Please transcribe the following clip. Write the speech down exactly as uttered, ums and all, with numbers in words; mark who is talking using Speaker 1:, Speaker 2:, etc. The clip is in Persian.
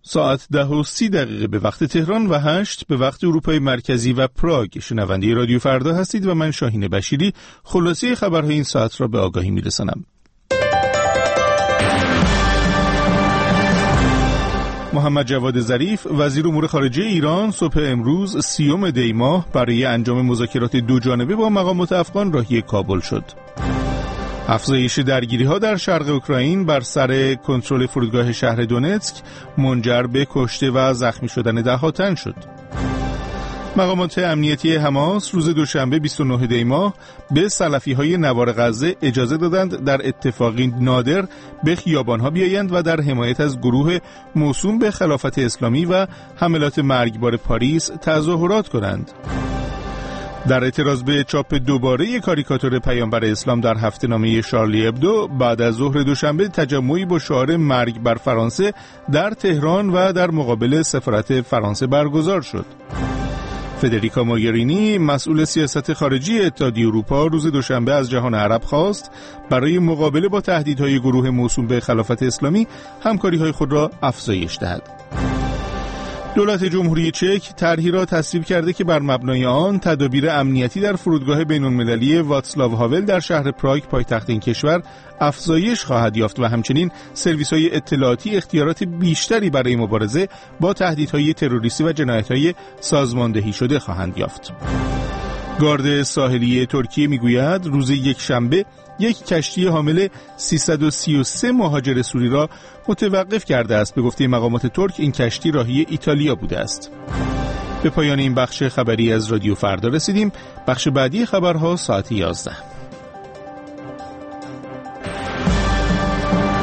Speaker 1: ساعت ده و سی دقیقه به وقت تهران و هشت به وقت اروپای مرکزی و پراگ. شنونده رادیو فردا هستید و من شاهین بشیری خلاصه خبرهای این ساعت را به آگاهی میرسانم. محمد جواد ظریف وزیر امور خارجه ایران صبح امروز سیوم دی ماه برای انجام مذاکرات دو جانبه با مقامات افغان راهی کابل شد. افزایش درگیری‌ها در شرق اوکراین بر سر کنترل فرودگاه شهر دونتسک منجر به کشته و زخمی شدن ده‌ها تن شد. مقامات امنیتی حماس روز دوشنبه بیست و نه دی ماه به سلفی‌های نوار غزه اجازه دادند در اتفاقی نادر به خیابان‌ها بیایند و در حمایت از گروه موسوم به خلافت اسلامی و حملات مرگبار پاریس تظاهرات کنند. در اعتراض به چاپ دوباره کاریکاتور پیامبر اسلام در هفته‌نامه شارلی ابدو بعد از ظهر دوشنبه تجمعی با شعار مرگ بر فرانسه در تهران و در مقابل سفارت فرانسه برگزار شد. فدریکا موگرینی مسئول سیاست خارجی اتحادیه اروپا روز دوشنبه از جهان عرب خواست برای مقابله با تهدیدهای گروه موسوم به خلافت اسلامی همکاری‌های خود را افزایش دهد. دولت جمهوری چک طرحی را تصویب کرده که بر مبنای آن تدابیر امنیتی در فرودگاه بین‌المللی واتسلاو هاول در شهر پراگ پایتخت این کشور افزایش خواهد یافت و همچنین سرویس‌های اطلاعاتی اختیارات بیشتری برای مبارزه با تهدیدهای تروریستی و جنایت‌های سازماندهی شده خواهند یافت. گارد ساحلی ترکیه میگوید روز یک شنبه یک کشتی حامل سیصد و سی و سه مهاجر سوری را متوقف کرده است. به گفته مقامات ترک این کشتی راهی ایتالیا بوده است. به پایان این بخش خبری از رادیو فردا رسیدیم. بخش بعدی خبرها ساعت یازده.